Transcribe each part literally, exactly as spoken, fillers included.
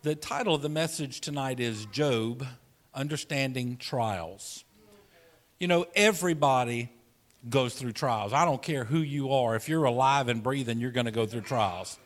The title of the message tonight is Job, Understanding Trials. You know, everybody goes through trials. I don't care who you are. If you're alive and breathing, you're going to go through trials.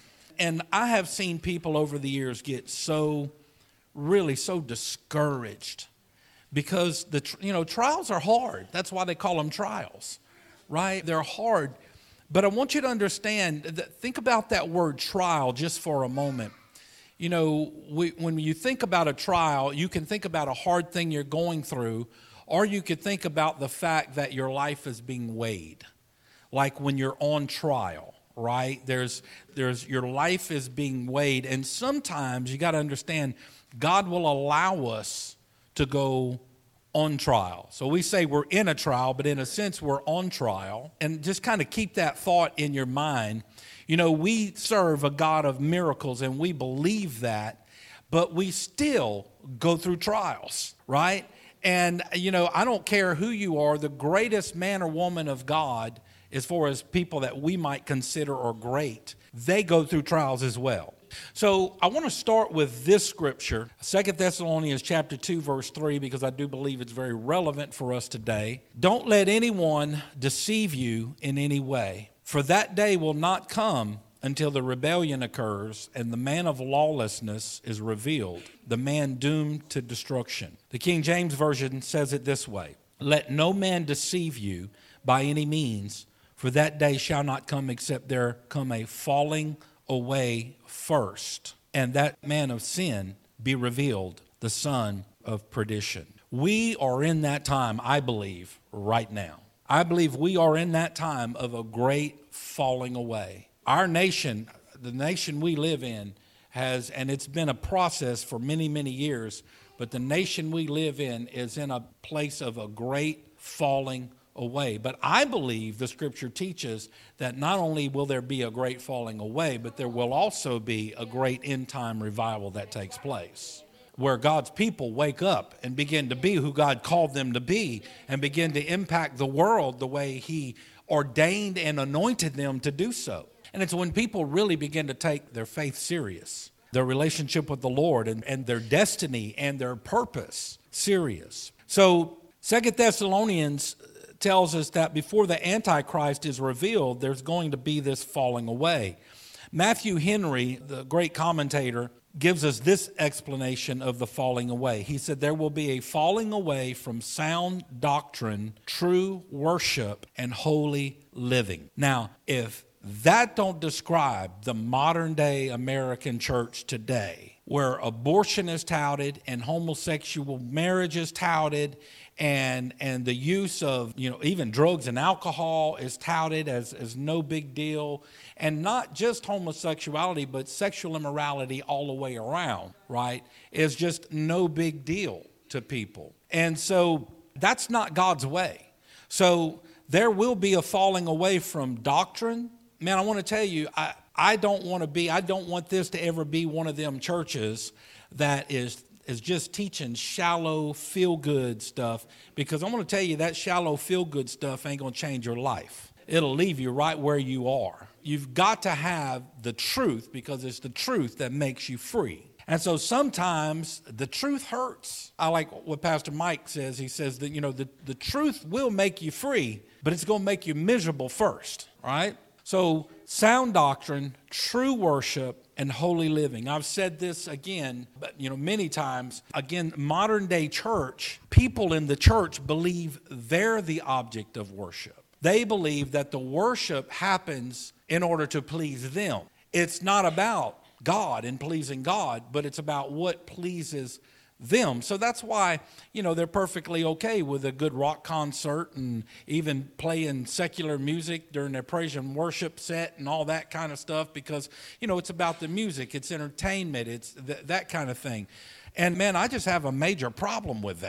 And I have seen people over the years get so, really so discouraged because, the you know, trials are hard. That's why they call them trials, right? They're hard. But I want you to understand, that, think about that word trial just for a moment. You know, we, when you think about a trial, you can think about a hard thing you're going through, or you could think about the fact that your life is being weighed, like when you're on trial, right? There's, there's your life is being weighed, and sometimes you got to understand, God will allow us to go on trial. So we say we're in a trial, but in a sense we're on trial, and just kind of keep that thought in your mind. You know, we serve a God of miracles, and we believe that, but we still go through trials, right? And, you know, I don't care who you are, the greatest man or woman of God, as far as people that we might consider are great, they go through trials as well. So I want to start with this scripture, Second Thessalonians chapter two, verse three, because I do believe it's very relevant for us today. Don't let anyone deceive you in any way, for that day will not come until the rebellion occurs and the man of lawlessness is revealed, the man doomed to destruction. The King James Version says it this way: let no man deceive you by any means, for that day shall not come except there come a falling away first, and that man of sin be revealed, the son of perdition. We are in that time, I believe, right now. I believe we are in that time of a great falling away. Our nation, the nation we live in, has, and it's been a process for many, many years, but the nation we live in is in a place of a great falling away. But I believe the scripture teaches that not only will there be a great falling away, but there will also be a great end time revival that takes place, where God's people wake up and begin to be who God called them to be and begin to impact the world the way He ordained and anointed them to do so. And it's when people really begin to take their faith serious, their relationship with the Lord and, and their destiny and their purpose serious. So Second Thessalonians tells us that before the Antichrist is revealed, there's going to be this falling away. Matthew Henry, the great commentator, gives us this explanation of the falling away. He said there will be a falling away from sound doctrine, true worship, and holy living. Now, if that don't describe the modern day American church today, where abortion is touted and homosexual marriage is touted, and and the use of, you know, even drugs and alcohol is touted as, as no big deal, and not just homosexuality, but sexual immorality all the way around, right, is just no big deal to people. And so that's not God's way. So there will be a falling away from doctrine. Man, I want to tell you, I, I don't want to be, I don't want this to ever be one of them churches that is is just teaching shallow, feel-good stuff, because I'm going to tell you that shallow, feel-good stuff ain't going to change your life. It'll leave you right where you are. You've got to have the truth, because it's the truth that makes you free. And so sometimes the truth hurts. I like what Pastor Mike says. He says that, you know, the, the truth will make you free, but it's going to make you miserable first, right? So sound doctrine, true worship, and holy living. I've said this again, but you know, many times. Again, modern day church, people in the church believe they're the object of worship. They believe that the worship happens in order to please them. It's not about God and pleasing God, but it's about what pleases them. So that's why, you know, they're perfectly okay with a good rock concert and even playing secular music during their praise and worship set and all that kind of stuff, because, you know, it's about the music, it's entertainment, it's th- that kind of thing. And man, I just have a major problem with that.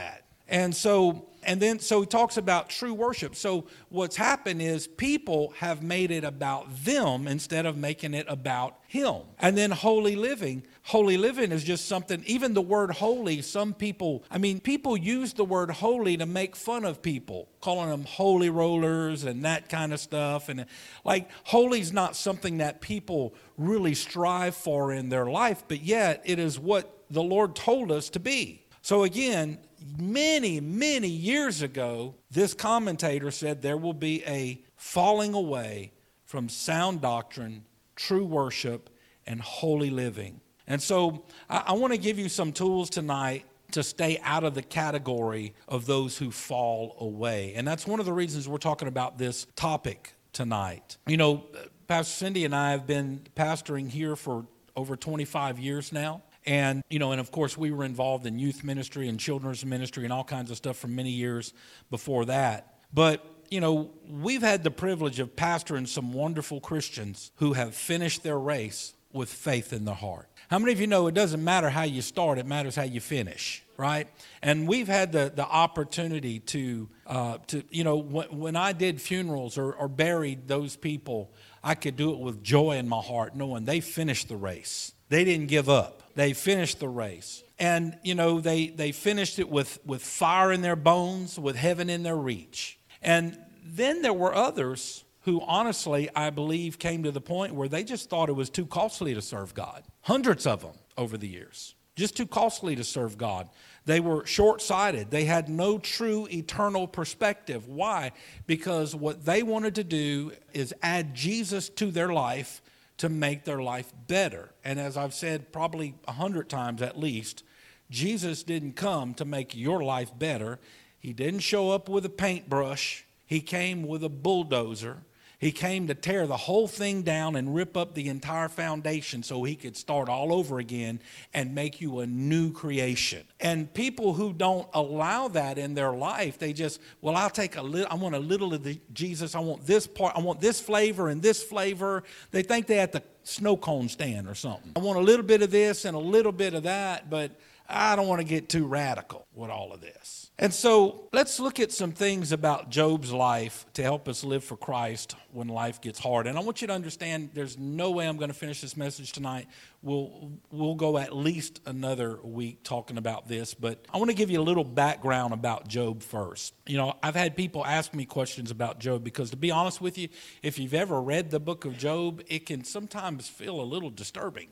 And so, and then, so he talks about true worship. So what's happened is people have made it about them instead of making it about him. And then holy living. Holy living is just something, even the word holy, some people, I mean, people use the word holy to make fun of people, calling them holy rollers and that kind of stuff. And like, holy is not something that people really strive for in their life, but yet it is what the Lord told us to be. So again, many, many years ago, this commentator said there will be a falling away from sound doctrine, true worship, and holy living. And so I, I want to give you some tools tonight to stay out of the category of those who fall away. And that's one of the reasons we're talking about this topic tonight. You know, Pastor Cindy and I have been pastoring here for over twenty-five years now. And, you know, and of course we were involved in youth ministry and children's ministry and all kinds of stuff for many years before that. But, you know, we've had the privilege of pastoring some wonderful Christians who have finished their race with faith in their heart. How many of you know it doesn't matter how you start, it matters how you finish, right? And we've had the, the opportunity to, uh, to you know, when, when I did funerals or, or buried those people, I could do it with joy in my heart, knowing they finished the race. They didn't give up. They finished the race. And, you know, they, they finished it with, with fire in their bones, with heaven in their reach. And then there were others who honestly, I believe, came to the point where they just thought it was too costly to serve God. Hundreds of them over the years. Just too costly to serve God. They were short-sighted. They had no true eternal perspective. Why? Because what they wanted to do is add Jesus to their life to make their life better. And as I've said probably a hundred times at least, Jesus didn't come to make your life better. He didn't show up with a paintbrush. He came with a bulldozer. He came to tear the whole thing down and rip up the entire foundation so he could start all over again and make you a new creation. And people who don't allow that in their life, they just, well, I'll take a little, I want a little of the Jesus. I want this part, I want this flavor and this flavor. They think they're at the snow cone stand or something. I want a little bit of this and a little bit of that, but I don't want to get too radical with all of this. And so let's look at some things about Job's life to help us live for Christ when life gets hard. And I want you to understand there's no way I'm going to finish this message tonight. We'll, we'll go at least another week talking about this. But I want to give you a little background about Job first. You know, I've had people ask me questions about Job because, to be honest with you, if you've ever read the book of Job, it can sometimes feel a little disturbing.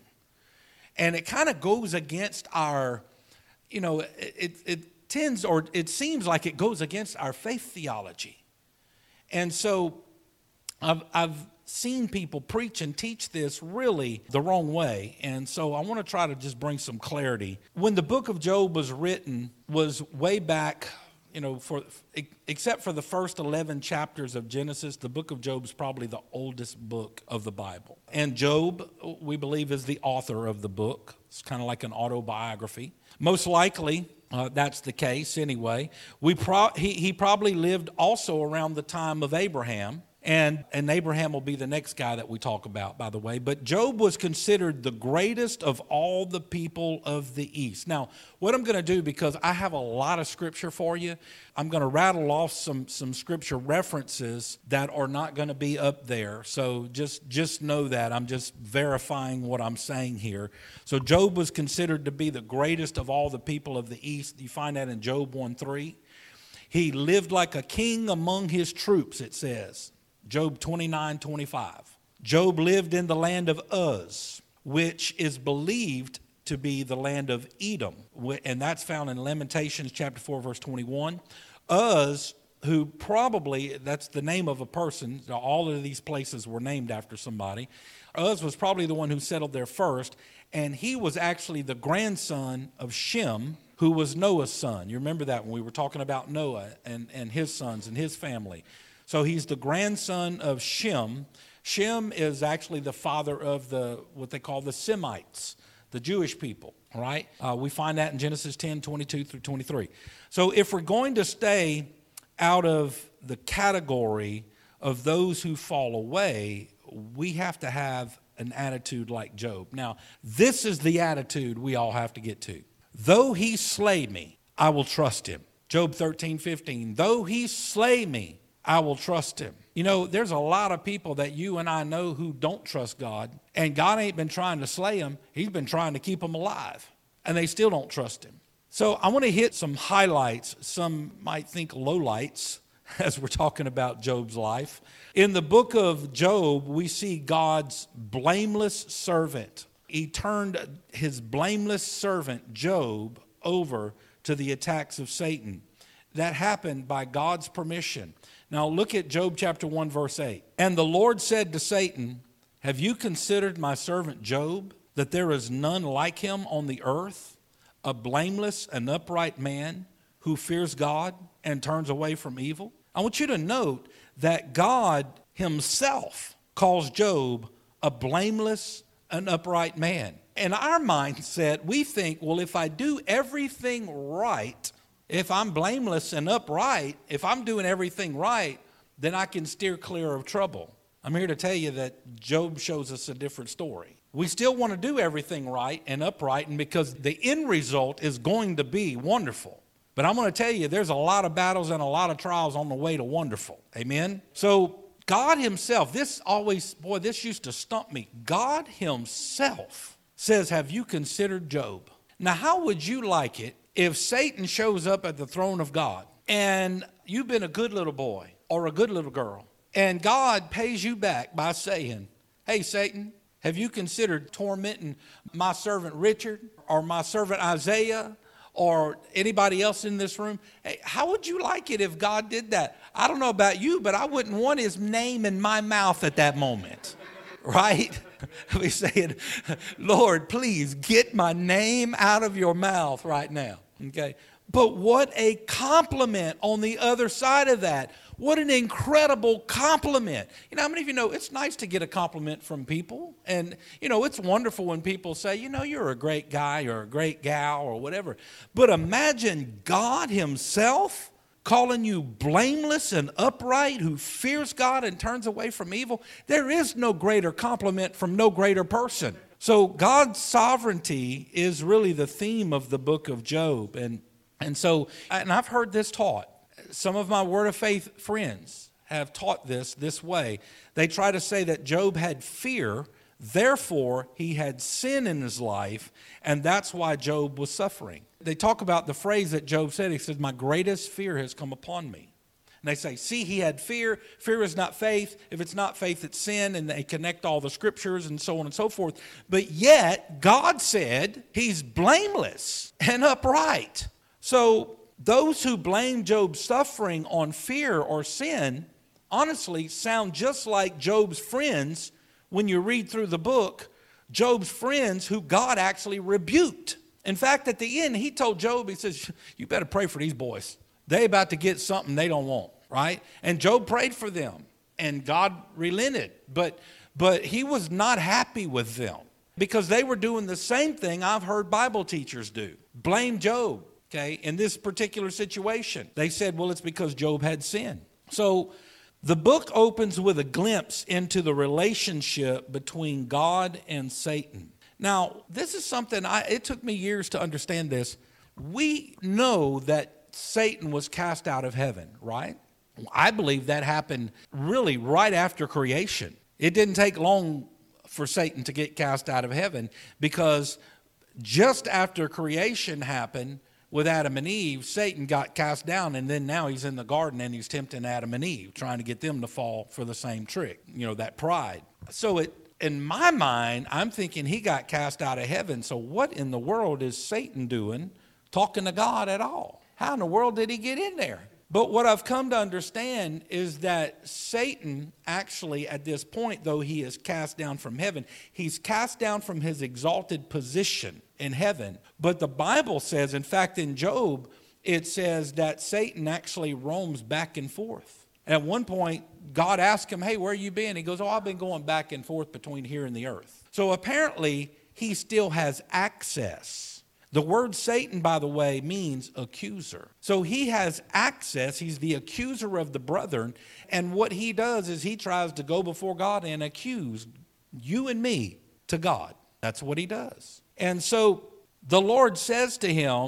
And it kind of goes against our, you know, it, it, it tends or it seems like it goes against our faith theology. And so I've, I've seen people preach and teach this really the wrong way. And so I want to try to just bring some clarity. When the book of Job was written was way back, you know, for except for the first eleven chapters of Genesis, the book of Job is probably the oldest book of the Bible. And Job, we believe, is the author of the book. It's kind of like an autobiography. Most likely, uh, that's the case anyway. We pro- he, he probably lived also around the time of Abraham. And, and Abraham will be the next guy that we talk about, by the way. But Job was considered the greatest of all the people of the East. Now, what I'm going to do, because I have a lot of scripture for you, I'm going to rattle off some, some scripture references that are not going to be up there. So just, just know that. I'm just verifying what I'm saying here. So Job was considered to be the greatest of all the people of the East. You find that in Job one three. He lived like a king among his troops, it says. Job twenty-nine twenty-five. Job lived in the land of Uz, which is believed to be the land of Edom. And that's found in Lamentations chapter four, verse twenty-one. Uz, who probably, that's the name of a person. All of these places were named after somebody. Uz was probably the one who settled there first. And he was actually the grandson of Shem, who was Noah's son. You remember that when we were talking about Noah and, and his sons and his family. So he's the grandson of Shem. Shem is actually the father of the what they call the Semites, the Jewish people, all right? Uh, we find that in Genesis ten, twenty-two through twenty-three. So if we're going to stay out of the category of those who fall away, we have to have an attitude like Job. Now, this is the attitude we all have to get to. Though he slay me, I will trust him. Job thirteen fifteen, though he slay me, I will trust him. You know, there's a lot of people that you and I know who don't trust God, and God ain't been trying to slay them. He's been trying to keep them alive, and they still don't trust him. So I want to hit some highlights. Some might think lowlights as we're talking about Job's life. In the book of Job, we see God's blameless servant. He turned his blameless servant, Job, over to the attacks of Satan. That happened by God's permission. Now look at Job chapter one, verse eight. And the Lord said to Satan, have you considered my servant Job, that there is none like him on the earth, a blameless and upright man who fears God and turns away from evil? I want you to note that God himself calls Job a blameless and upright man. In our mindset, we think, well, if I do everything right, if I'm blameless and upright, if I'm doing everything right, then I can steer clear of trouble. I'm here to tell you that Job shows us a different story. We still want to do everything right and upright, and because the end result is going to be wonderful. But I'm going to tell you, there's a lot of battles and a lot of trials on the way to wonderful. Amen? So God himself, this always, boy, this used to stump me. God himself says, have you considered Job? Now, how would you like it if Satan shows up at the throne of God and you've been a good little boy or a good little girl, and God pays you back by saying, hey, Satan, have you considered tormenting my servant Richard or my servant Isaiah or anybody else in this room? Hey, how would you like it if God did that? I don't know about you, but I wouldn't want his name in my mouth at that moment, right? We saying, Lord, please get my name out of your mouth right now, okay? But what a compliment on the other side of that. What an incredible compliment. You know, how many of you know it's nice to get a compliment from people? And, you know, it's wonderful when people say, you know, you're a great guy or a great gal or whatever. But imagine God himself calling you blameless and upright, who fears God and turns away from evil. There is no greater compliment from no greater person. So God's sovereignty is really the theme of the book of Job. And, and so, and I've heard this taught. Some of my Word of Faith friends have taught this this way. They try to say that Job had fear, therefore he had sin in his life, and that's why Job was suffering. They talk about the phrase that Job said. He said, my greatest fear has come upon me. And they say, see, he had fear. Fear is not faith. If it's not faith, it's sin. And they connect all the scriptures and so on and so forth. But yet, God said he's blameless and upright. So those who blame Job's suffering on fear or sin, honestly, sound just like Job's friends when you read through the book, Job's friends who God actually rebuked. In fact, at the end, he told Job, he says, you better pray for these boys. They about to get something they don't want, right? And Job prayed for them, and God relented. But, but he was not happy with them because they were doing the same thing I've heard Bible teachers do. Blame Job. Okay, in this particular situation, they said, well, it's because Job had sin. So the book opens with a glimpse into the relationship between God and Satan. Now, this is something, I, it took me years to understand this. We know that Satan was cast out of heaven, right? I believe that happened really right after creation. It didn't take long for Satan to get cast out of heaven because just after creation happened, with Adam and Eve, Satan got cast down, and then now he's in the garden and he's tempting Adam and Eve, trying to get them to fall for the same trick, you know, that pride. So it, in my mind, I'm thinking he got cast out of heaven. So what in the world is Satan doing talking to God at all? How in the world did he get in there? But what I've come to understand is that Satan actually, at this point, though he is cast down from heaven, he's cast down from his exalted position in heaven. But the Bible says, in fact, in Job, it says that Satan actually roams back and forth. At one point, God asked him, hey, where you been? He goes, oh, I've been going back and forth between here and the earth. So apparently, he still has access. The word Satan, by the way, means accuser. So he has access. He's the accuser of the brethren. And what he does is he tries to go before God and accuse you and me to God. That's what he does. And so the Lord says to him,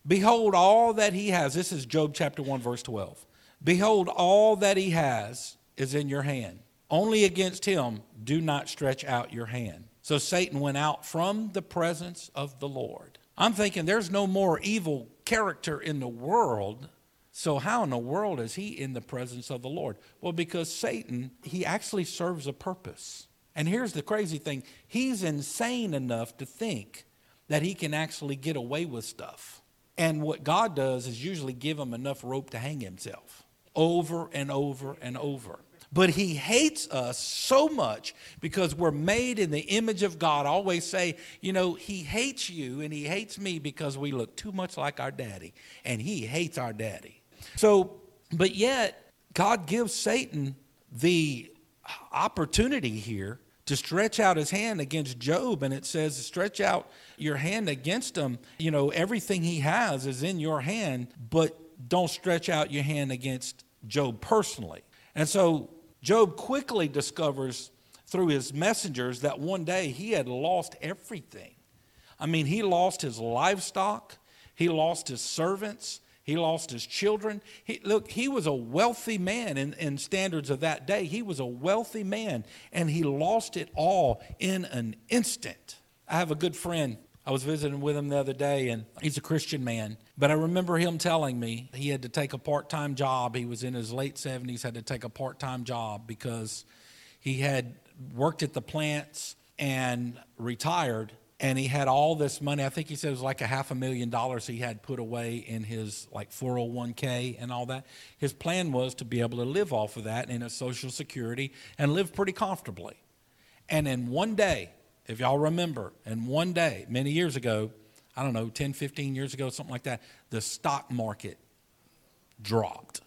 Behold, all that he has. This is Job chapter one, verse twelve. Behold, all that he has is in your hand. Only against him do not stretch out your hand. So Satan went out from the presence of the Lord. I'm thinking there's no more evil character in the world. So how in the world is he in the presence of the Lord? Well, because Satan, he actually serves a purpose. And here's the crazy thing. He's insane enough to think that he can actually get away with stuff. And what God does is usually give him enough rope to hang himself over and over and over. But he hates us so much because we're made in the image of God. I always say, you know, he hates you and he hates me because we look too much like our daddy. And he hates our daddy. So, but yet, God gives Satan the opportunity here to stretch out his hand against Job. And it says, stretch out your hand against him. You know, everything he has is in your hand, but don't stretch out your hand against Job personally. And so Job quickly discovers through his messengers that one day he had lost everything. I mean, he lost his livestock. He lost his servants. He lost his children. He, look, he was a wealthy man in, in standards of that day. He was a wealthy man, and he lost it all in an instant. I have a good friend. I was visiting with him the other day, and he's a Christian man. But I remember him telling me he had to take a part-time job. He was in his late seventies, had to take a part-time job because he had worked at the plants and retired. And he had all this money. I think he said it was like a half a million dollars he had put away in his like four oh one k and all that. His plan was to be able to live off of that in a Social Security and live pretty comfortably. And in one day, if y'all remember, in one day, many years ago, I don't know, ten, fifteen years ago, something like that, the stock market dropped.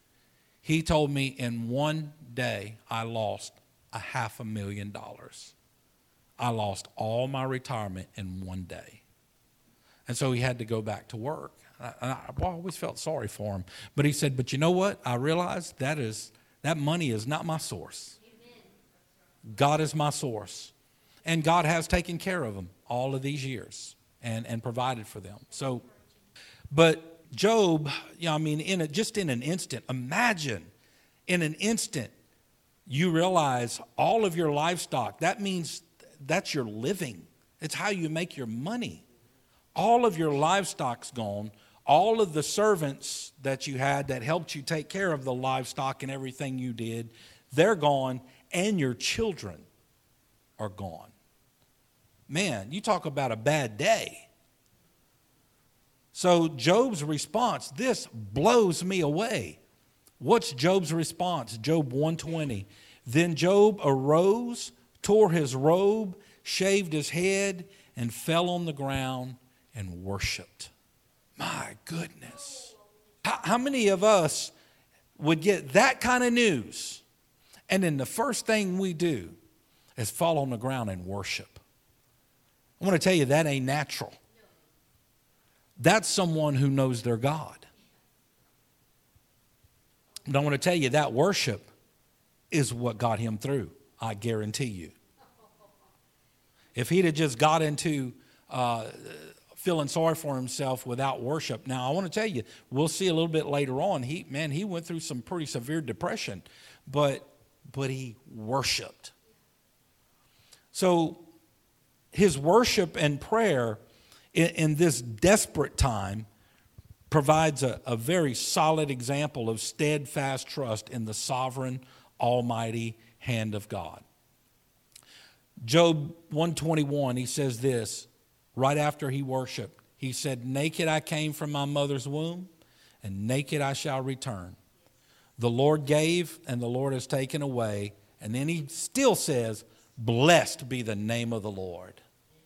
He told me in one day I lost a half a million dollars. I lost all my retirement in one day. And so he had to go back to work. And I, I always felt sorry for him. But he said, but you know what? I realized that is that money is not my source. Amen. God is my source. And God has taken care of them all of these years and, and provided for them. So, but Job, you know, I mean, in a, just in an instant, imagine in an instant, you realize all of your livestock, that means that's your living. It's how you make your money. All of your livestock's gone. All of the servants that you had that helped you take care of the livestock and everything you did, they're gone, and your children are gone. Man, you talk about a bad day. So Job's response, this blows me away. What's Job's response? Job one twenty. Then Job arose, tore his robe, shaved his head, and fell on the ground and worshiped. My goodness. How, how many of us would get that kind of news, and then the first thing we do is fall on the ground and worship? I want to tell you, that ain't natural. That's someone who knows their God. But I want to tell you, that worship is what got him through. I guarantee you. If he'd have just got into uh, feeling sorry for himself without worship. Now, I want to tell you, we'll see a little bit later on. He, man, he went through some pretty severe depression, but but he worshiped. So his worship and prayer in, in this desperate time provides a, a very solid example of steadfast trust in the sovereign, almighty hand of God. Job one twenty-one, he says this, right after he worshiped. He said, naked I came from my mother's womb, and naked I shall return. The Lord gave, and the Lord has taken away. And then he still says, blessed be the name of the Lord.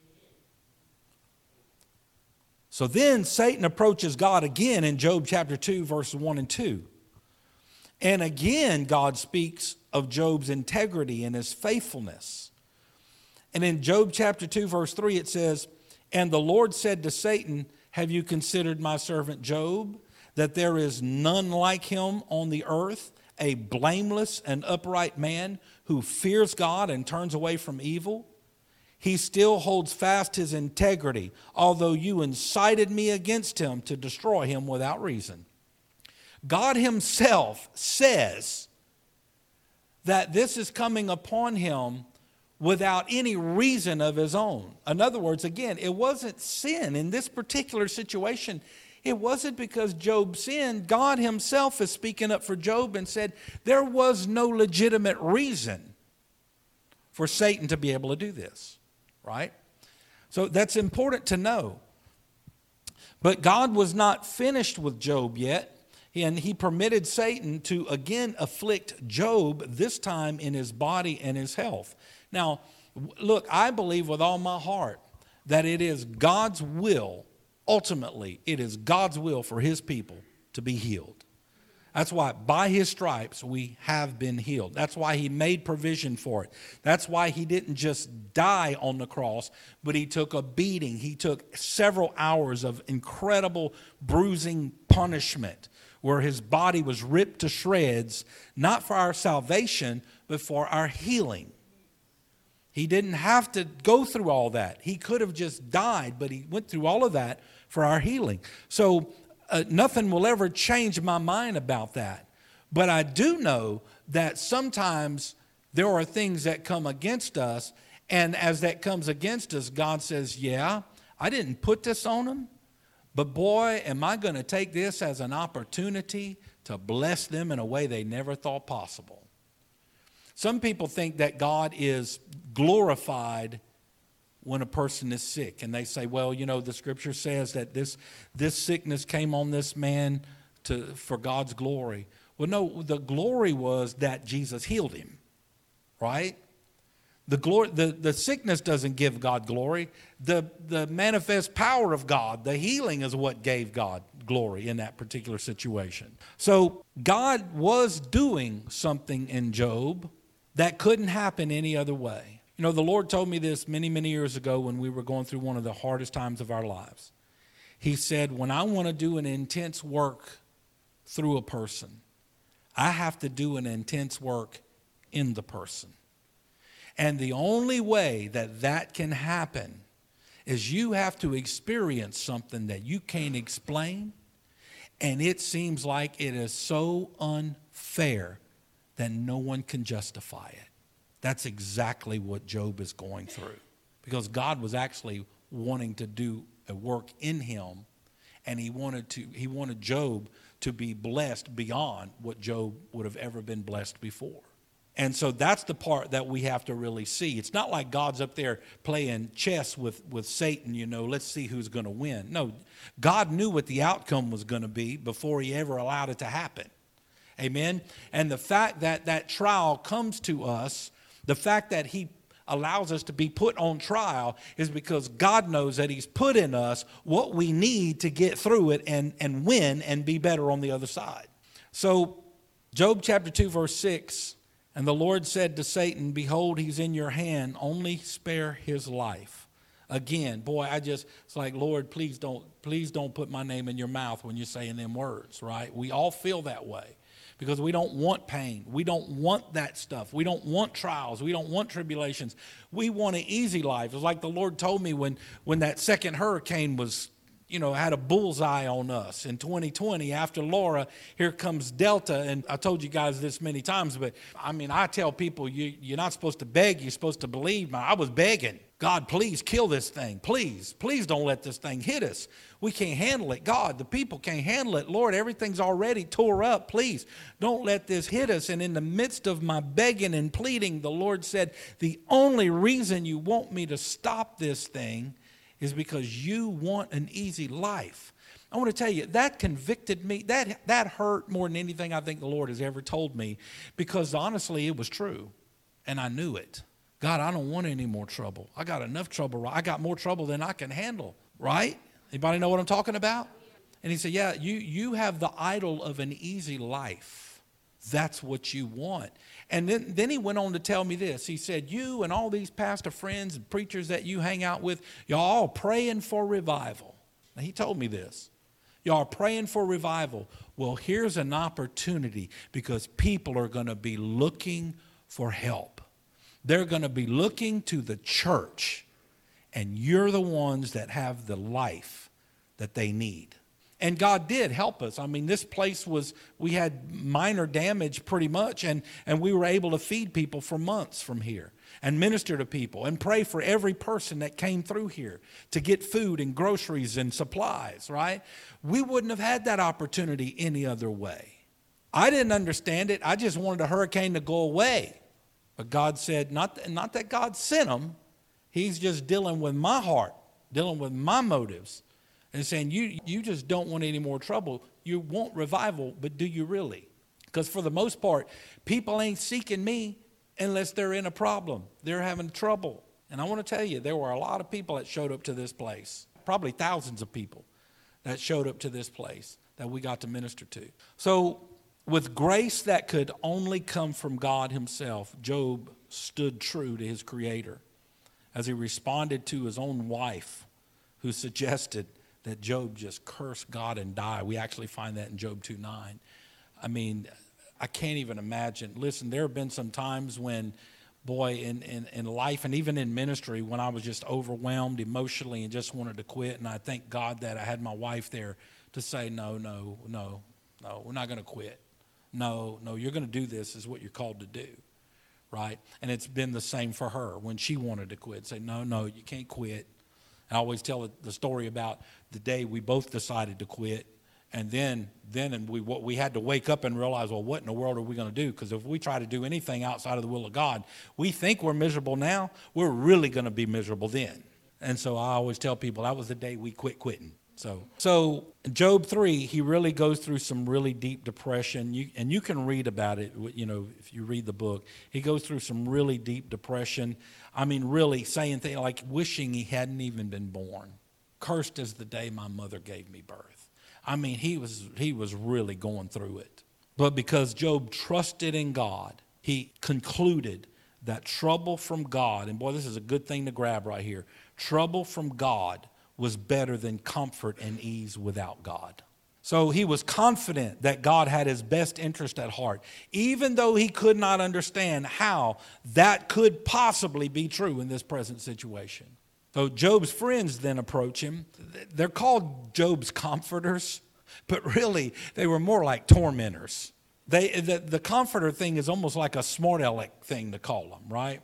So then Satan approaches God again in Job chapter two, verses one and two. And again, God speaks of Job's integrity and his faithfulness. And in Job chapter two, verse three, it says, and the Lord said to Satan, have you considered my servant Job, that there is none like him on the earth, a blameless and upright man who fears God and turns away from evil? he still holds fast his integrity, although you incited me against him to destroy him without reason. God himself says that this is coming upon him without any reason of his own. In other words, again, it wasn't sin in this particular situation. It wasn't because Job sinned. God himself is speaking up for Job and said there was no legitimate reason for Satan to be able to do this, right? So that's important to know. But God was not finished with Job yet, and he permitted Satan to again afflict Job, this time in his body and his health. Now, look, I believe with all my heart that it is God's will, ultimately, it is God's will for his people to be healed. That's why by his stripes we have been healed. That's why he made provision for it. That's why he didn't just die on the cross, but he took a beating. He took several hours of incredible bruising punishment where his body was ripped to shreds, not for our salvation, but for our healing. He didn't have to go through all that. He could have just died, but he went through all of that for our healing. So uh, nothing will ever change my mind about that. But I do know that sometimes there are things that come against us, and as that comes against us, God says, yeah, I didn't put this on them, but boy, am I going to take this as an opportunity to bless them in a way they never thought possible. Some people think that God is glorified when a person is sick. And they say, well, you know, the scripture says that this, this sickness came on this man to, for God's glory. Well, no, the glory was that Jesus healed him, right? The, glory, the, the sickness doesn't give God glory. The, the manifest power of God, the healing is what gave God glory in that particular situation. So God was doing something in Job that couldn't happen any other way. You know, the Lord told me this many, many years ago when we were going through one of the hardest times of our lives. He said, when I want to do an intense work through a person, I have to do an intense work in the person. And the only way that that can happen is you have to experience something that you can't explain, and it seems like it is so unfair that no one can justify it. That's exactly what Job is going through, because God was actually wanting to do a work in him, and he wanted to he wanted Job to be blessed beyond what Job would have ever been blessed before. And so that's the part that we have to really see. It's not like God's up there playing chess with, with Satan, you know, let's see who's going to win. No, God knew what the outcome was going to be before he ever allowed it to happen. Amen? And the fact that that trial comes to us, the fact that he allows us to be put on trial is because God knows that he's put in us what we need to get through it and, and win and be better on the other side. So Job chapter two, verse six, and the Lord said to Satan, behold, he's in your hand, only spare his life. Again, boy, I just, it's like, Lord, please don't, please don't put my name in your mouth when you're saying them words, right? We all feel that way because we don't want pain. We don't want that stuff. We don't want trials. We don't want tribulations. We want an easy life. It's like the Lord told me when, when that second hurricane was, you know, had a bullseye on us in twenty twenty. After Laura, here comes Delta. And I told you guys this many times, but I mean, I tell people you, you're not supposed to beg. You're supposed to believe. I was begging. God, please kill this thing. Please, please don't let this thing hit us. We can't handle it. God, the people can't handle it. Lord, everything's already tore up. Please don't let this hit us. And in the midst of my begging and pleading, the Lord said, the only reason you want me to stop this thing is because you want an easy life. I want to tell you, that convicted me. That, that hurt more than anything I think the Lord has ever told me, because honestly, it was true, and I knew it. God, I don't want any more trouble. I got enough trouble. I got more trouble than I can handle, right? Anybody know what I'm talking about? And he said, yeah, you, you have the idol of an easy life. That's what you want. And then, then he went on to tell me this. He said, you and all these pastor friends and preachers that you hang out with, y'all all praying for revival. Now, he told me this. Y'all are praying for revival. Well, here's an opportunity, because people are going to be looking for help. They're going to be looking to the church and you're the ones that have the life that they need. And God did help us. I mean, this place was, we had minor damage pretty much, and, and we were able to feed people for months from here and minister to people and pray for every person that came through here to get food and groceries and supplies, right? We wouldn't have had that opportunity any other way. I didn't understand it. I just wanted a hurricane to go away. But God said, not, not that God sent them. He's just dealing with my heart, dealing with my motives. And saying, you, you just don't want any more trouble. You want revival, but do you really? Because for the most part, people ain't seeking me unless they're in a problem. They're having trouble. And I want to tell you, there were a lot of people that showed up to this place. Probably thousands of people that showed up to this place that we got to minister to. So with grace that could only come from God himself, Job stood true to his Creator as he responded to his own wife, who suggested that Job just curse God and die. We actually find that in Job two nine. I mean, I can't even imagine. Listen, there have been some times when, boy, in, in, in life and even in ministry, when I was just overwhelmed emotionally and just wanted to quit. And I thank God that I had my wife there to say, no, no, no, no, we're not going to quit. No, no, you're going to do this is what you're called to do, right? And it's been the same for her when she wanted to quit. Say, no, no, you can't quit. I always tell the story about the day we both decided to quit, and then then and we we had to wake up and realize, well, what in the world are we going to do? Because if we try to do anything outside of the will of God, we think we're miserable now, we're really going to be miserable then. And so I always tell people that was the day we quit quitting. So so Job three, he really goes through some really deep depression. You, and you can read about it, you know, if you read the book. He goes through some really deep depression. I mean, really saying things like wishing he hadn't even been born. Cursed is the day my mother gave me birth. I mean, he was he was really going through it. But because Job trusted in God, he concluded that trouble from God, and boy, this is a good thing to grab right here, trouble from God was better than comfort and ease without God. So he was confident that God had his best interest at heart, even though he could not understand how that could possibly be true in this present situation. So Job's friends then approach him. They're called Job's comforters, but really they were more like tormentors. They, the, the comforter thing is almost like a smart aleck thing to call them, right?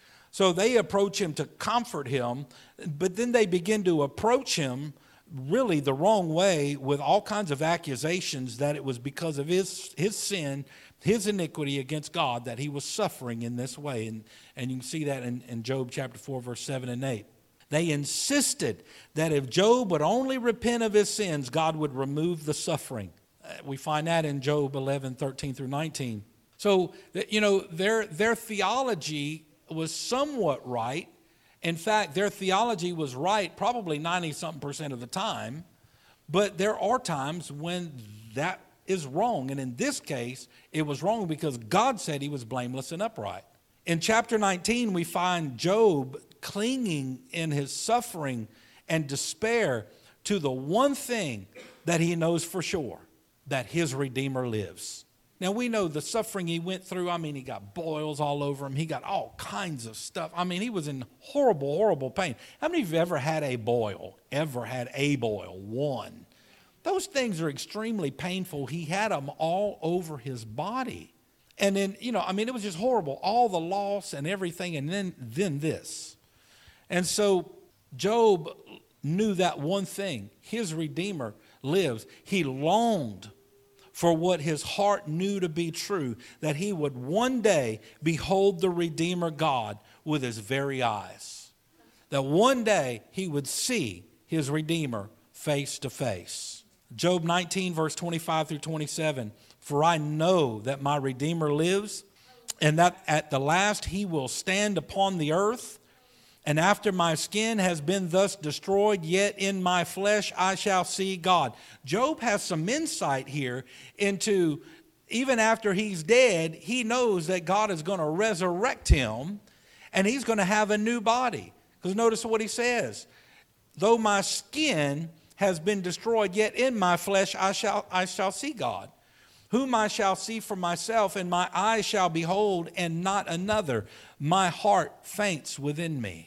So they approach him to comfort him, but then they begin to approach him really the wrong way with all kinds of accusations that it was because of his his sin, his iniquity against God that he was suffering in this way. And, and you can see that in, in Job chapter four, verse seven and eight. They insisted that if Job would only repent of his sins, God would remove the suffering. We find that in Job eleven, thirteen through nineteen. So, you know, their their theology was somewhat right. In fact, their theology was right probably ninety-something percent of the time. But there are times when that is wrong. And in this case, it was wrong because God said he was blameless and upright. In chapter nineteen, we find Job clinging in his suffering and despair to the one thing that he knows for sure, that his Redeemer lives. Now, we know the suffering he went through. I mean, he got boils all over him. He got all kinds of stuff. I mean, he was in horrible, horrible pain. How many of you ever had a boil? Ever had a boil? One. Those things are extremely painful. He had them all over his body. And then, you know, I mean, it was just horrible. All the loss and everything, and then, then this. And so Job knew that one thing. His Redeemer lives. He longed for what his heart knew to be true, that he would one day behold the Redeemer God with his very eyes. That one day he would see his Redeemer face to face. Job nineteen, verse twenty-five through twenty-seven. For I know that my Redeemer lives, and that at the last he will stand upon the earth. And after my skin has been thus destroyed, yet in my flesh I shall see God. Job has some insight here into, even after he's dead, he knows that God is going to resurrect him and he's going to have a new body. Because notice what he says. Though my skin has been destroyed, yet in my flesh I shall, I shall see God, whom I shall see for myself, and my eyes shall behold, and not another. My heart faints within me.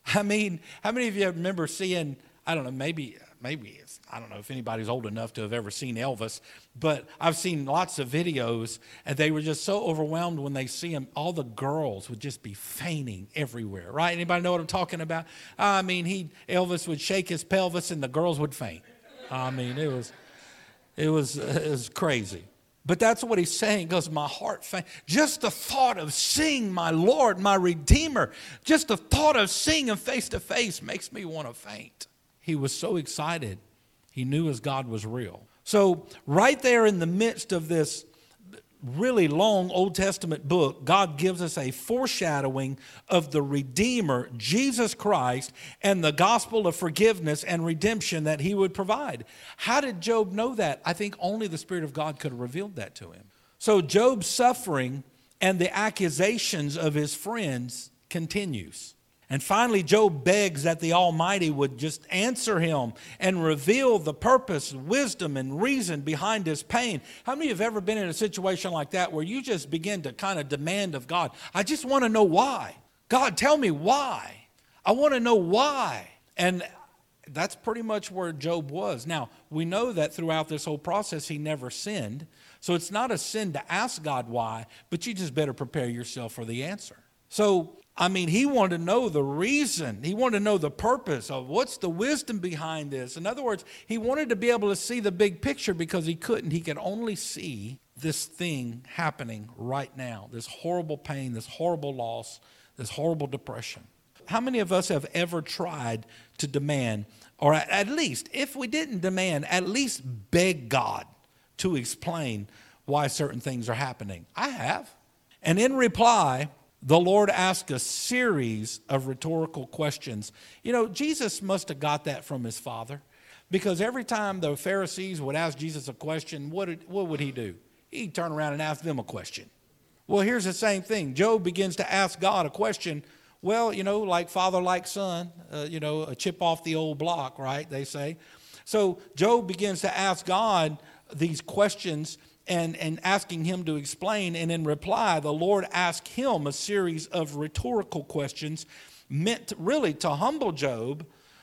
I mean, how many of you remember seeing, I don't know, maybe, maybe it's, I don't know if anybody's old enough to have ever seen Elvis, but I've seen lots of videos, and they were just so overwhelmed when they see him. All the girls would just be fainting everywhere, right? Anybody know what I'm talking about? I mean, he Elvis would shake his pelvis, and the girls would faint. I mean, it was, it was, it was crazy. But that's what he's saying, because my heart faint. Just the thought of seeing my Lord, my Redeemer, just the thought of seeing him face to face makes me want to faint. He was so excited. He knew his God was real. So right there in the midst of this really long Old Testament book, God gives us a foreshadowing of the Redeemer, Jesus Christ, and the gospel of forgiveness and redemption that he would provide. How did Job know that? I think only the Spirit of God could have revealed that to him. So Job's suffering and the accusations of his friends continues. And finally, Job begs that the Almighty would just answer him and reveal the purpose, wisdom, and reason behind his pain. How many have ever been in a situation like that where you just begin to kind of demand of God, I just want to know why. God, tell me why. I want to know why. And that's pretty much where Job was. Now, we know that throughout this whole process, he never sinned. So it's not a sin to ask God why, but you just better prepare yourself for the answer. So, I mean, he wanted to know the reason. He wanted to know the purpose of what's the wisdom behind this. In other words, he wanted to be able to see the big picture because he couldn't. He could only see this thing happening right now, this horrible pain, this horrible loss, this horrible depression. How many of us have ever tried to demand, or at least, if we didn't demand, at least beg God to explain why certain things are happening? I have. And in reply, the Lord asked a series of rhetorical questions. You know, Jesus must have got that from his Father, because every time the Pharisees would ask Jesus a question, what, did, what would he do? He'd turn around and ask them a question. Well, here's the same thing. Job begins to ask God a question. Well, you know, like father, like son, uh, you know, a chip off the old block, right, they say. So Job begins to ask God these questions and, and asking him to explain. And in reply, the Lord asked him a series of rhetorical questions meant to, really to humble Job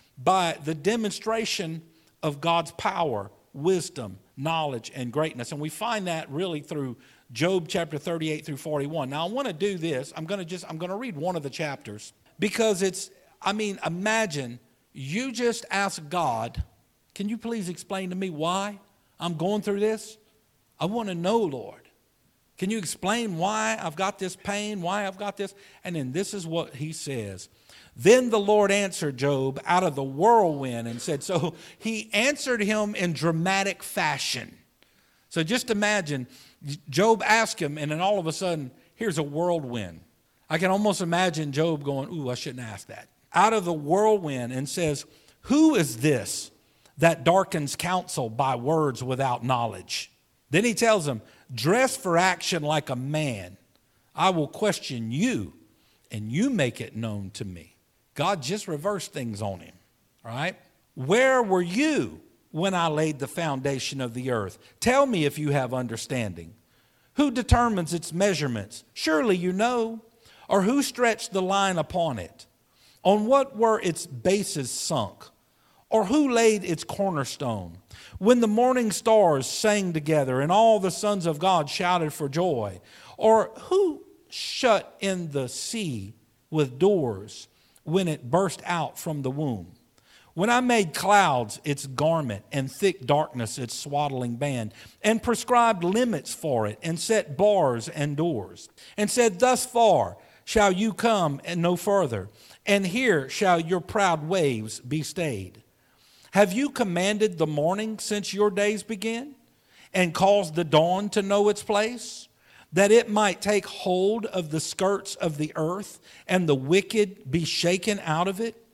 by the demonstration of God's power, wisdom, knowledge, and greatness. And we find that really through Job chapter thirty-eight through forty-one. Now I want to do this. I'm going to just, I'm going to read one of the chapters because it's, I mean, imagine you just ask God, can you please explain to me why I'm going through this? I want to know, Lord. Can you explain why I've got this pain, why I've got this? And then this is what he says. Then the Lord answered Job out of the whirlwind and said, so he answered him in dramatic fashion. So just imagine, Job asked him, and then all of a sudden, here's a whirlwind. I can almost imagine Job going, ooh, I shouldn't ask that. Out of the whirlwind, and says, who is this that darkens counsel by words without knowledge? Then he tells him, dress for action like a man. I will question you, and you make it known to me. God just reversed things on him, right? Where were you when I laid the foundation of the earth? Tell me if you have understanding. Who determines its measurements? Surely you know. Or who stretched the line upon it? On what were its bases sunk? Or who laid its cornerstone? When the morning stars sang together and all the sons of God shouted for joy? Or who shut in the sea with doors when it burst out from the womb? When I made clouds its garment and thick darkness its swaddling band, and prescribed limits for it, and set bars and doors, and said, thus far shall you come and no further, and here shall your proud waves be stayed. Have you commanded the morning since your days began, and caused the dawn to know its place, that it might take hold of the skirts of the earth, and the wicked be shaken out of it?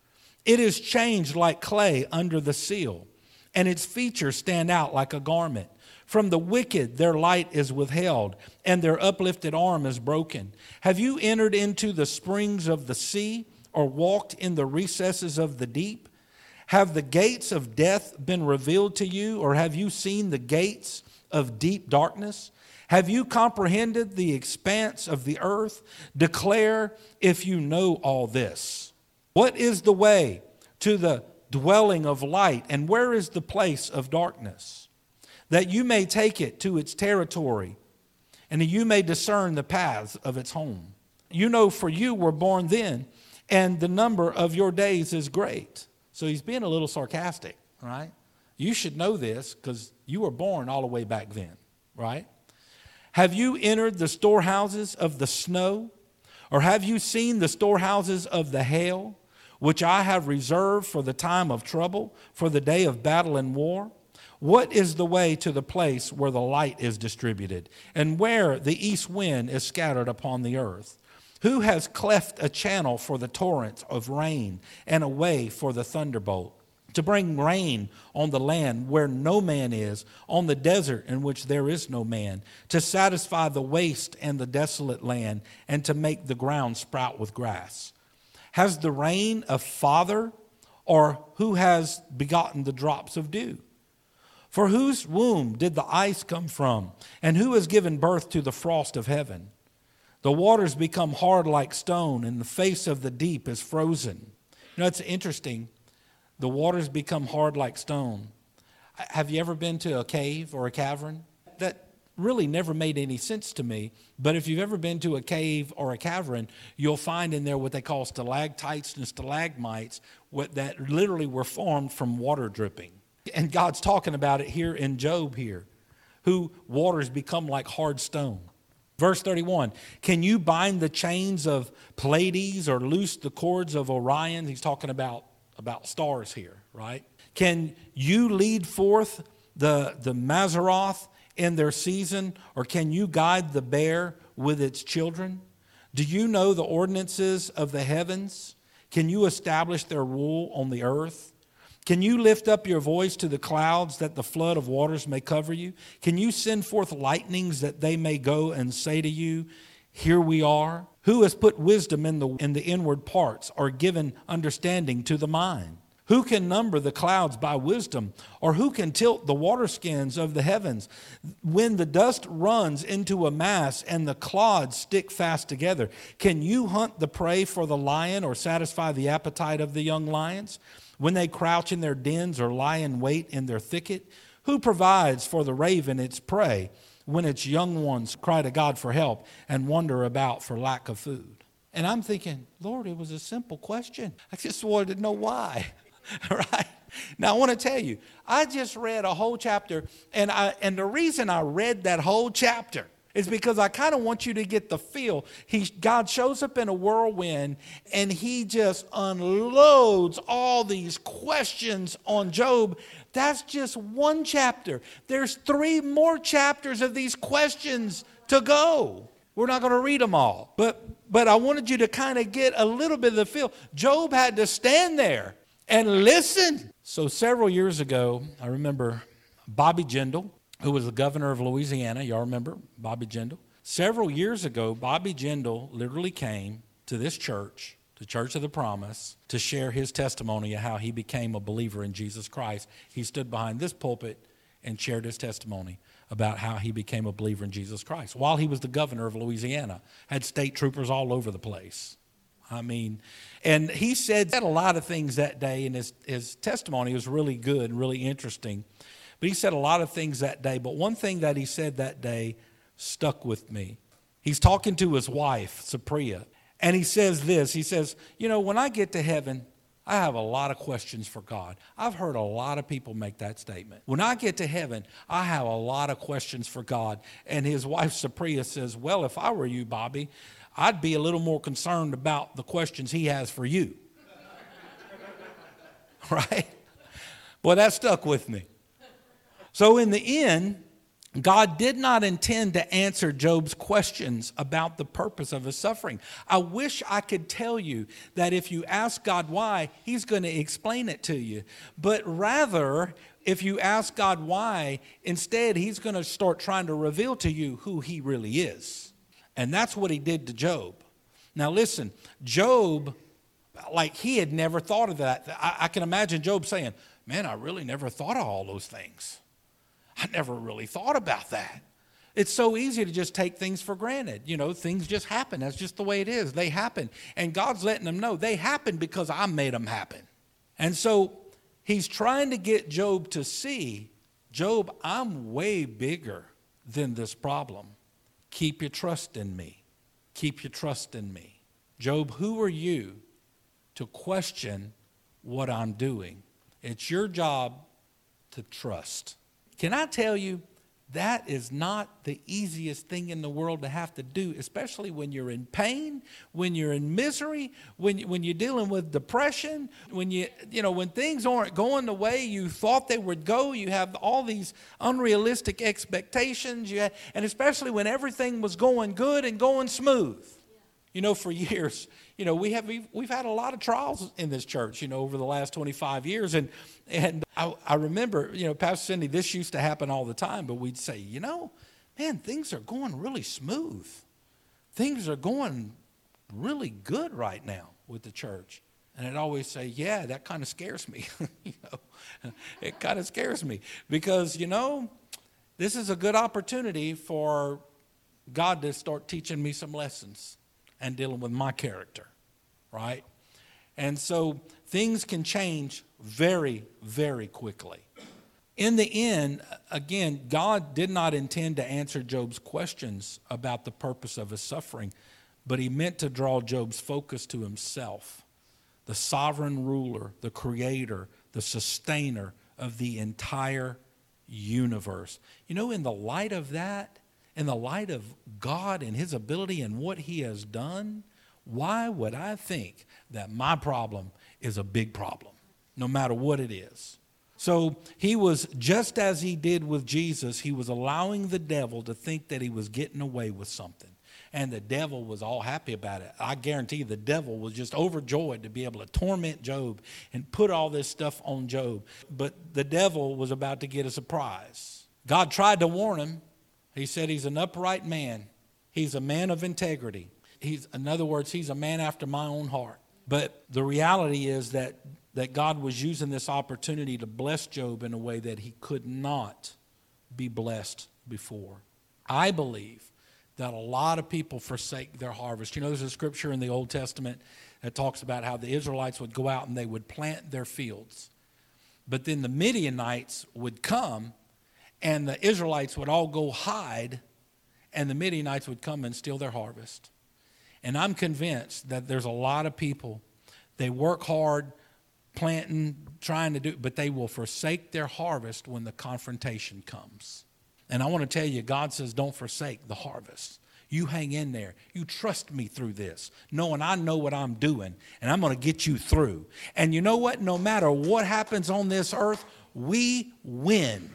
It is changed like clay under the seal, and its features stand out like a garment. From the wicked their light is withheld, and their uplifted arm is broken. Have you entered into the springs of the sea, or walked in the recesses of the deep? Have the gates of death been revealed to you, or have you seen the gates of deep darkness? Have you comprehended the expanse of the earth? Declare if you know all this. What is the way to the dwelling of light, and where is the place of darkness? That you may take it to its territory, and that you may discern the paths of its home. You know, for you were born then, and the number of your days is great. So he's being a little sarcastic, right? You should know this because you were born all the way back then, right? Have you entered the storehouses of the snow? Or have you seen the storehouses of the hail, which I have reserved for the time of trouble, for the day of battle and war? What is the way to the place where the light is distributed, and where the east wind is scattered upon the earth? Who has cleft a channel for the torrents of rain, and a way for the thunderbolt, to bring rain on the land where no man is, on the desert in which there is no man, to satisfy the waste and the desolate land, and to make the ground sprout with grass? Has the rain a father, or who has begotten the drops of dew? For whose womb did the ice come from, and who has given birth to the frost of heaven? The waters become hard like stone, and the face of the deep is frozen. You know, it's interesting. The waters become hard like stone. Have you ever been to a cave or a cavern? That really never made any sense to me. But if you've ever been to a cave or a cavern, you'll find in there what they call stalactites and stalagmites that literally were formed from water dripping. And God's talking about it here in Job here, who waters become like hard stone. Verse thirty-one, can you bind the chains of Pleiades or loose the cords of Orion? He's talking about, about stars here, right? Can you lead forth the, the Mazzaroth in their season, or can you guide the bear with its children? Do you know the ordinances of the heavens? Can you establish their rule on the earth? Can you lift up your voice to the clouds that the flood of waters may cover you? Can you send forth lightnings that they may go and say to you, here we are? Who has put wisdom in the, in the inward parts, or given understanding to the mind? Who can number the clouds by wisdom, or who can tilt the waterskins of the heavens? When the dust runs into a mass and the clods stick fast together, can you hunt the prey for the lion, or satisfy the appetite of the young lions? When they crouch in their dens or lie in wait in their thicket? Who provides for the raven its prey when its young ones cry to God for help and wander about for lack of food? And I'm thinking, Lord, it was a simple question. I just wanted to know why. Right? Now, I want to tell you, I just read a whole chapter, and I and the reason I read that whole chapter is because I kind of want you to get the feel. He, God shows up in a whirlwind, and he just unloads all these questions on Job. That's just one chapter. There's three more chapters of these questions to go. We're not going to read them all. But, but I wanted you to kind of get a little bit of the feel. Job had to stand there and listen. So several years ago, I remember Bobby Jindal, who was the governor of Louisiana. Y'all remember Bobby Jindal? Several years ago, Bobby Jindal literally came to this church, the Church of the Promise, to share his testimony of how he became a believer in Jesus Christ. He stood behind this pulpit and shared his testimony about how he became a believer in Jesus Christ while he was the governor of Louisiana. Had state troopers all over the place. I mean, and he said, said a lot of things that day, and his, his testimony was really good and really interesting. But he said a lot of things that day. But one thing that he said that day stuck with me. He's talking to his wife, Cypria. And he says this. He says, you know, when I get to heaven, I have a lot of questions for God. I've heard a lot of people make that statement. When I get to heaven, I have a lot of questions for God. And his wife, Cypria, says, well, if I were you, Bobby, I'd be a little more concerned about the questions he has for you. Right? Well, that stuck with me. So in the end, God did not intend to answer Job's questions about the purpose of his suffering. I wish I could tell you that if you ask God why, he's going to explain it to you. But rather, if you ask God why, instead he's going to start trying to reveal to you who he really is. And that's what he did to Job. Now listen, Job, like he had never thought of that. I, I can imagine Job saying, man, I really never thought of all those things. I never really thought about that. It's so easy to just take things for granted. You know, things just happen. That's just the way it is. They happen. And God's letting them know they happen because I made them happen. And so he's trying to get Job to see, Job, I'm way bigger than this problem. Keep your trust in me. Keep your trust in me. Job, who are you to question what I'm doing? It's your job to trust. Can I tell you, that is not the easiest thing in the world to have to do, especially when you're in pain, when you're in misery, when, when you're dealing with depression, when you, you know, when things aren't going the way you thought they would go, you have all these unrealistic expectations, you have, and especially when everything was going good and going smooth. You know, for years, you know, we have, we've, we've had a lot of trials in this church, you know, over the last twenty-five years. And, and I, I remember, you know, Pastor Cindy, this used to happen all the time, but we'd say, you know, man, things are going really smooth. Things are going really good right now with the church. And I'd always say, yeah, that kind of scares me. you know, it kind of scares me because, you know, this is a good opportunity for God to start teaching me some lessons and dealing with my character, right? And so things can change very, very quickly. In the end, again, God did not intend to answer Job's questions about the purpose of his suffering, but he meant to draw Job's focus to himself, the sovereign ruler, the creator, the sustainer of the entire universe. You know, in the light of that, in the light of God and his ability and what he has done, why would I think that my problem is a big problem, no matter what it is? So he was, just as he did with Jesus, he was allowing the devil to think that he was getting away with something. And the devil was all happy about it. I guarantee you the devil was just overjoyed to be able to torment Job and put all this stuff on Job. But the devil was about to get a surprise. God tried to warn him. He said he's an upright man. He's a man of integrity. He's, in other words, he's a man after my own heart. But the reality is that, that God was using this opportunity to bless Job in a way that he could not be blessed before. I believe that a lot of people forsake their harvest. You know, there's a scripture in the Old Testament that talks about how the Israelites would go out and they would plant their fields. But then the Midianites would come and the Israelites would all go hide, and the Midianites would come and steal their harvest. And I'm convinced that there's a lot of people, they work hard, planting, trying to do, but they will forsake their harvest when the confrontation comes. And I want to tell you, God says, don't forsake the harvest. You hang in there. You trust me through this, knowing I know what I'm doing, and I'm going to get you through. And you know what? No matter what happens on this earth, we win.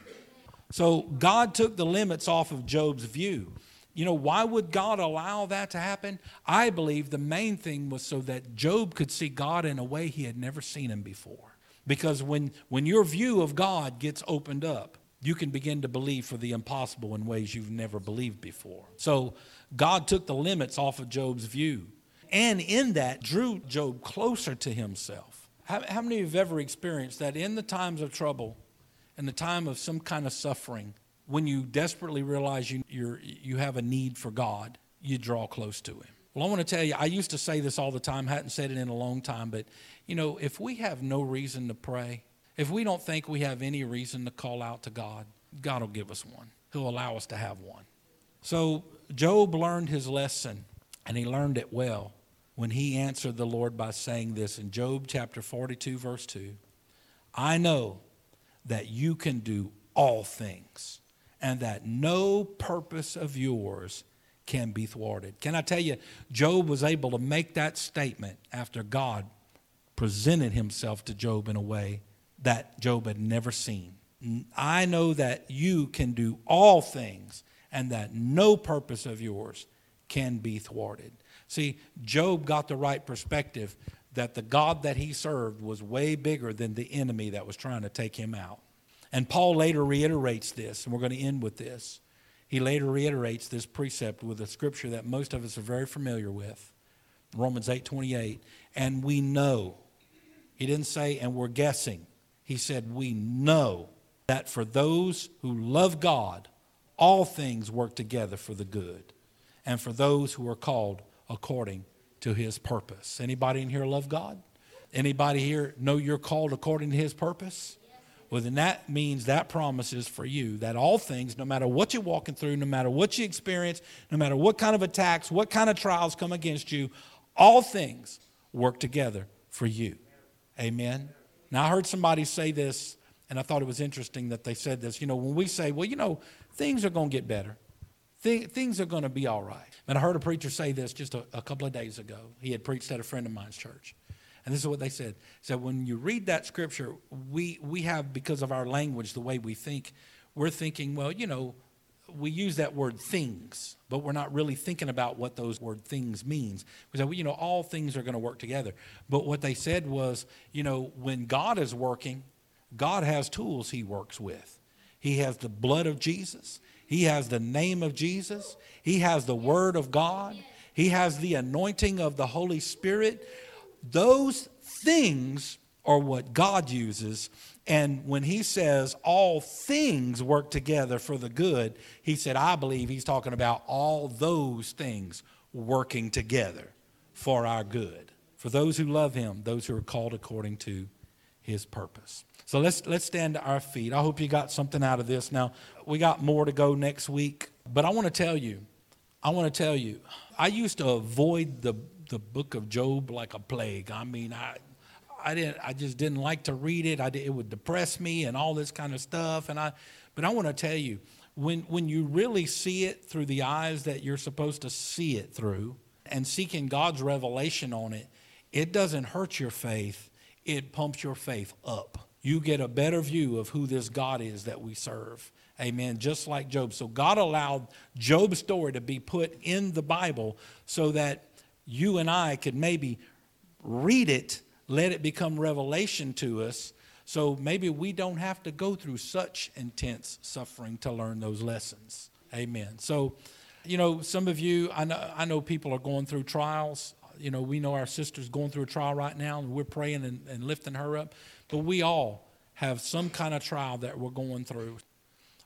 So God took the limits off of Job's view. You know, why would God allow that to happen? I believe the main thing was so that Job could see God in a way he had never seen him before. Because when, when your view of God gets opened up, you can begin to believe for the impossible in ways you've never believed before. So God took the limits off of Job's view. And in that, drew Job closer to himself. How, how many of you have ever experienced that in the times of trouble, in the time of some kind of suffering, when you desperately realize you you're, you have a need for God, you draw close to him? Well, I want to tell you, I used to say this all the time, hadn't said it in a long time, but, you know, if we have no reason to pray, if we don't think we have any reason to call out to God, God will give us one. He'll allow us to have one. So Job learned his lesson, and he learned it well when he answered the Lord by saying this in Job chapter forty-two, verse two, I know that you can do all things, and that no purpose of yours can be thwarted. Can I tell you, Job was able to make that statement after God presented himself to Job in a way that Job had never seen. I know that you can do all things, and that no purpose of yours can be thwarted. See, Job got the right perspective that the God that he served was way bigger than the enemy that was trying to take him out. And Paul later reiterates this, and we're going to end with this. He later reiterates this precept with a scripture that most of us are very familiar with, Romans eight twenty-eight. And we know, he didn't say, and we're guessing. He said, we know that for those who love God, all things work together for the good and for those who are called according to his purpose. Anybody in here love God? Anybody here know you're called according to his purpose? Well, then that means that promise is for you, that all things, no matter what you're walking through, no matter what you experience, no matter what kind of attacks, what kind of trials come against you, all things work together for you. Amen. Now, I heard somebody say this, and I thought it was interesting that they said this. You know, when we say, well, you know, things are going to get better. Th- things are going to be all right. And I heard a preacher say this just a, a couple of days ago. He had preached at a friend of mine's church. And this is what they said. So when you read that scripture, we, we have, because of our language, the way we think, we're thinking, well, you know, we use that word things, but we're not really thinking about what those word things means. We say, well, you know, all things are going to work together. But what they said was, you know, when God is working, God has tools he works with. He has the blood of Jesus. He has the name of Jesus. He has the word of God. He has the anointing of the Holy Spirit. Those things are what God uses. And when he says all things work together for the good, he said, I believe he's talking about all those things working together for our good. For those who love him, those who are called according to his purpose. So let's let's stand to our feet. I hope you got something out of this. Now, we got more to go next week. But I want to tell you, I want to tell you, I used to avoid the the book of Job like a plague. I mean, I I didn't I just didn't like to read it. I did, it would depress me and all this kind of stuff. And I but I want to tell you, when when you really see it through the eyes that you're supposed to see it through and seeking God's revelation on it, it doesn't hurt your faith. It pumps your faith up. You get a better view of who this God is that we serve. Amen. Just like Job. So God allowed Job's story to be put in the Bible so that you and I could maybe read it, let it become revelation to us, so maybe we don't have to go through such intense suffering to learn those lessons. Amen. So, you know, some of you, I know, I know people are going through trials. You know, we know our sister's going through a trial right now, and we're praying and, and lifting her up. But we all have some kind of trial that we're going through.